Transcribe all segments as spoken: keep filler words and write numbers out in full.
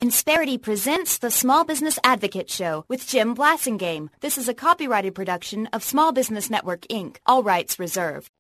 Insperity presents the Small Business Advocate Show with Jim Blasingame. This is a copyrighted production of Small Business Network, Incorporated. All rights reserved.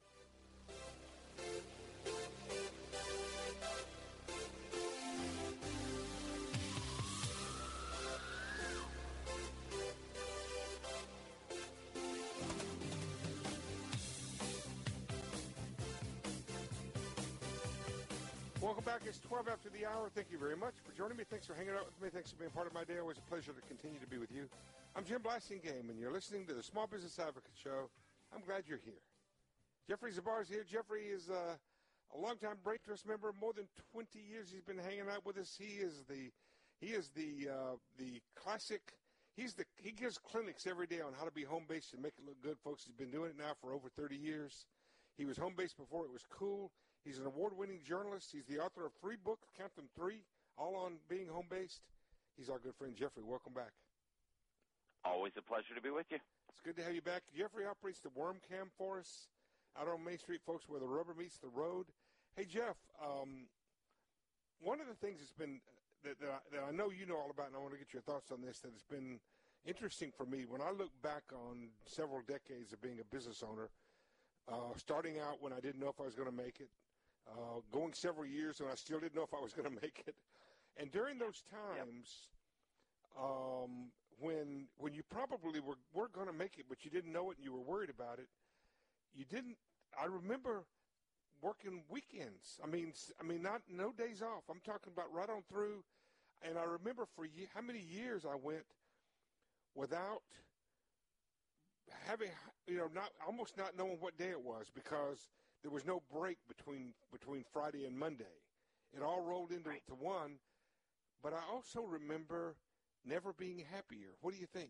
Welcome back. It's twelve after the hour. Thank you very much for joining me. Thanks for hanging out with me. Thanks for being part of my day. Always a pleasure to continue to be with you. I'm Jim Blasingame, and you're listening to the Small Business Advocate Show. I'm glad you're here. Jeffrey Zabar is here. Jeffrey is uh, a longtime Brain Trust member. More than twenty years he's been hanging out with us. He is the he is the uh, the classic. He's the he gives clinics every day on how to be home based and make it look good, folks. He's been doing it now for over thirty years. He was home based before it was cool. He's an award-winning journalist. He's the author of three books, count them three, all on being home-based. He's our good friend, Jeffrey. Welcome back. Always a pleasure to be with you. It's good to have you back. Jeffrey operates the Worm Cam for us out on Main Street, folks, where the rubber meets the road. Hey, Jeff, um, one of the things that's been that, that, I, that I know you know all about, and I want to get your thoughts on this, that has been interesting for me, when I look back on several decades of being a business owner, uh, starting out when I didn't know if I was going to make it, Uh, going several years when I still didn't know if I was going to make it. And during those times, yep. um, when when you probably were, were going to make it, but you didn't know it and you were worried about it, you didn't – I remember working weekends. I mean, I mean, not no days off. I'm talking about right on through. And I remember for ye- how many years I went without having – you know, not almost not knowing what day it was, because – there was no break between between Friday and Monday. It all rolled into right. to one. But I also remember never being happier. What do you think?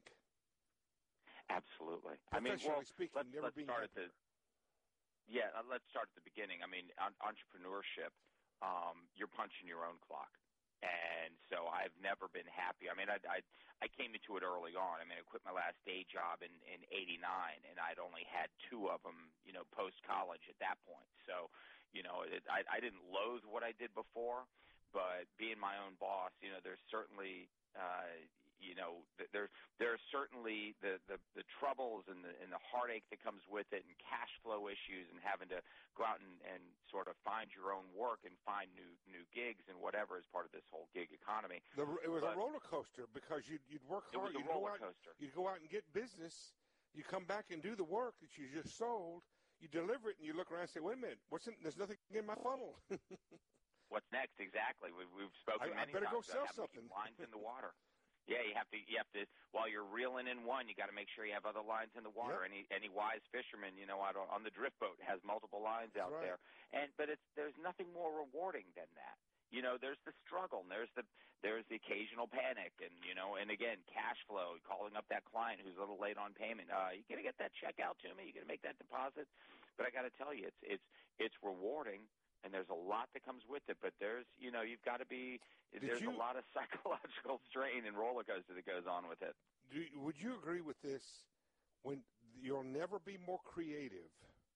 Absolutely. I mean, well, speaking, let's, never let's being start happier. at the yeah. Uh, let's start at the beginning. I mean, on, entrepreneurship, um, you're punching your own clock. And so I've never been happy. I mean, I, I I came into it early on. I mean, I quit my last day job in in eighty-nine, and I'd only had two of them, you know, post college at that point. So, you know, it, I I didn't loathe what I did before, but being my own boss, you know, there's certainly uh, you know, there there are certainly the, the, the troubles and the and the heartache that comes with it, and cash flow issues, and having to go out and, and sort of find your own work and find new new gigs and whatever as part of this whole gig economy. The, it was but, a roller coaster, because you'd you'd work hard. It was a you'd roller go out, coaster. You'd go out and get business. You come back and do the work that you just sold. You deliver it, and you look around and say, "Wait a minute, what's in, there's nothing in my funnel." What's next? Exactly. We've, we've spoken I, many I better times go sell about something. lines in the water. Yeah, you have to. You have to. While you're reeling in one, you got to make sure you have other lines in the water. Yep. Any any wise fisherman, you know, out on, on the drift boat has multiple lines That's out right. there. And but it's there's nothing more rewarding than that. You know, there's the struggle, and there's the there's the occasional panic, and you know, and again, cash flow, calling up that client who's a little late on payment. Uh, you gonna get that check out to me? You gonna make that deposit? But I got to tell you, it's it's it's rewarding. And there's a lot that comes with it, but there's, you know, you've got to be, Did there's you, a lot of psychological strain and roller coaster that goes on with it. Do, would you agree with this? When you'll never be more creative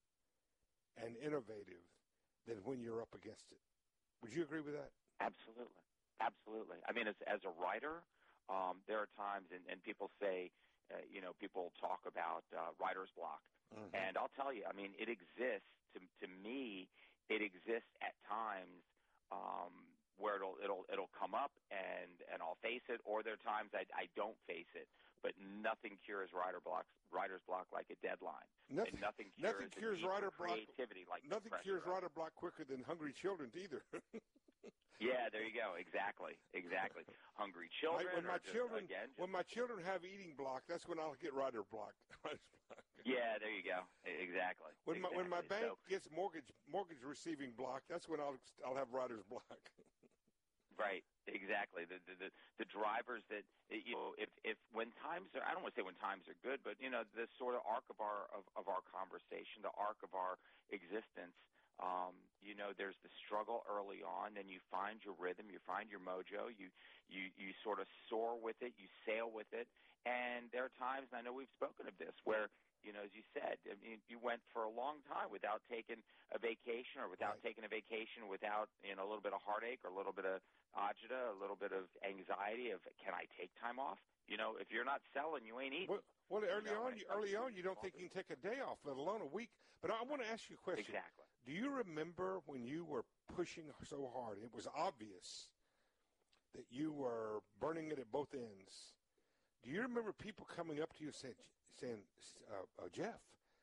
and innovative than when you're up against it. Would you agree with that? Absolutely. Absolutely. I mean, as, as a writer, um, there are times, and, and people say, uh, you know, people talk about uh, writer's block. Mm-hmm. And I'll tell you, I mean, it exists. To, to me, it exists at times um, where it'll it'll it'll come up and, and I'll face it, or there are times I, I don't face it. But nothing cures writer blocks, writer's block like a deadline. Nothing, and nothing cures, nothing cures writer block. Creativity like nothing cures writer block quicker than hungry children either. Yeah, there you go. Exactly, exactly. Hungry children. When my just, children, again, just, when my children have eating block, that's when I'll get writer block. Yeah, there you go. Exactly. When my exactly. when my bank so, gets mortgage mortgage receiving block, that's when I'll I'll have writer's block. Right. Exactly. The the the, the drivers that you know, if if when times are, I don't want to say when times are good, but you know, the sort of arc of our of, of our conversation, the arc of our existence. Um, you know, there's the struggle early on, then you find your rhythm, you find your mojo, you, you, you sort of soar with it, you sail with it, and there are times, and I know we've spoken of this, where You know, as you said, I mean, you went for a long time without taking a vacation or without right. taking a vacation without, you know, a little bit of heartache or a little bit of agita, a little bit of anxiety of, can I take time off? You know, if you're not selling, you ain't eating. Well, well early you know, on, you, early on, you don't think you can take a day off, let alone a week. But I want to ask you a question. Exactly. Do you remember when you were pushing so hard, it was obvious that you were burning it at both ends? Do you remember people coming up to you saying, saying uh, uh, Jeff,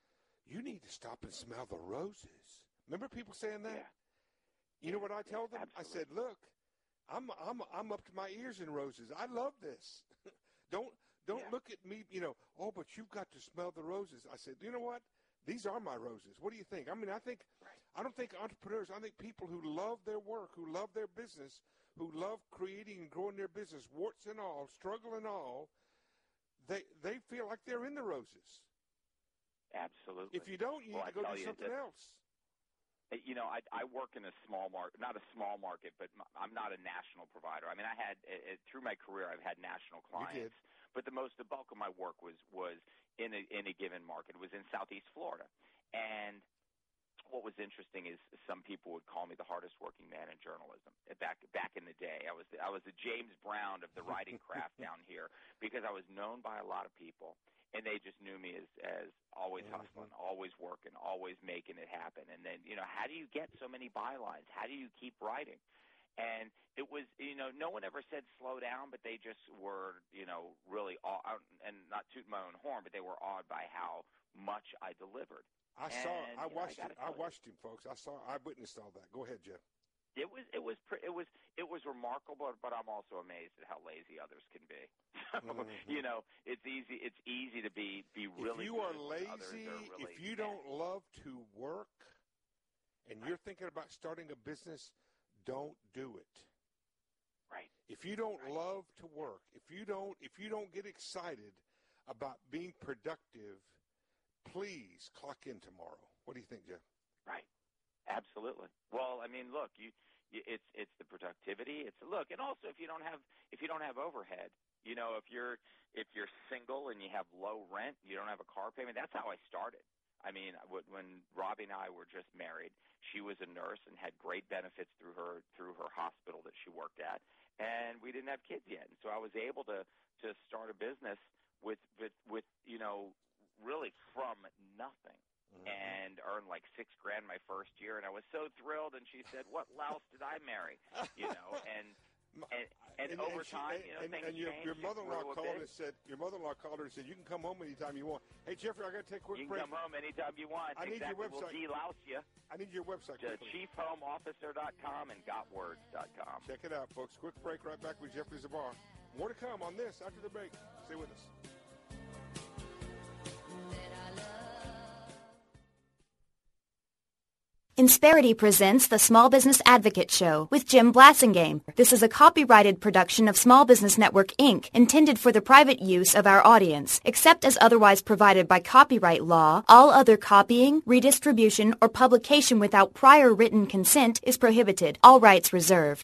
you need to stop and smell the roses? Remember people saying that? Yeah. You know what I tell them? Absolutely. I said, look, I'm I'm I'm up to my ears in roses. I love this. don't don't yeah. look at me, you know, oh, but you've got to smell the roses. I said, you know what? These are my roses. What do you think? I mean, I think right. I don't think entrepreneurs, I think people who love their work, who love their business, who love creating and growing their business, warts and all, struggle and all, they they feel like they're in the roses. Absolutely. If you don't, you well, need to go do something that, else. You know, I, I work in a small market, not a small market, but I'm not a national provider. I mean, I had, it, through my career, I've had national clients. But the most, the bulk of my work was, was in a, in a given market. It was in Southeast Florida. And what was interesting is some people would call me the hardest working man in journalism back back in the day. I was the, I was the James Brown of the writing craft down here because I was known by a lot of people, and they just knew me as as always mm-hmm. hustling, always working, always making it happen. And then, you know, how do you get so many bylines? How do you keep writing? And it was, you know, no one ever said slow down, but they just were, you know, really aw- and not tooting my own horn, but they were awed by how much I delivered. I saw. And, I watched know, I him. I watched him, folks. I saw. I witnessed all that. Go ahead, Jeff. It was. It was. It was. It was remarkable. But I'm also amazed at how lazy others can be. So, mm-hmm. You know, it's easy. It's easy to be be really. If you are good lazy, are really if you bad. don't love to work, and right. you're thinking about starting a business, don't do it. Right. If you don't right. love to work, if you don't, if you don't get excited about being productive, please clock in tomorrow. What do you think, Jeff? Right. Absolutely. Well, I mean, look, you, you it's it's the productivity. It's look, and also if you don't have if you don't have overhead, you know, if you're if you're single and you have low rent, you don't have a car payment. That's how I started. I mean, when Robbie and I were just married, she was a nurse and had great benefits through her through her hospital that she worked at, and we didn't have kids yet. And so I was able to to start a business with with, with you know. really from nothing mm-hmm. and earned like six grand my first year. And I was so thrilled. And she said, what louse did I marry? You know, and, and, and, and over and she, time, you know, and, things and your, changed. your mother-in-law called and said, your mother-in-law called her and said, you can come home anytime you want. Hey, Jeffrey, I got to take a quick break. break. You can come home anytime you want. I need exactly. your website. We'll de-louse you. I need your website. To chief home officer dot com and got words dot com. Check it out, folks. Quick break, right back with Jeffrey Zabar. More to come on this after the break. Stay with us. Insperity presents the Small Business Advocate Show with Jim Blasingame. This is a copyrighted production of Small Business Network, Incorporated, intended for the private use of our audience. Except as otherwise provided by copyright law, all other copying, redistribution, or publication without prior written consent is prohibited. All rights reserved.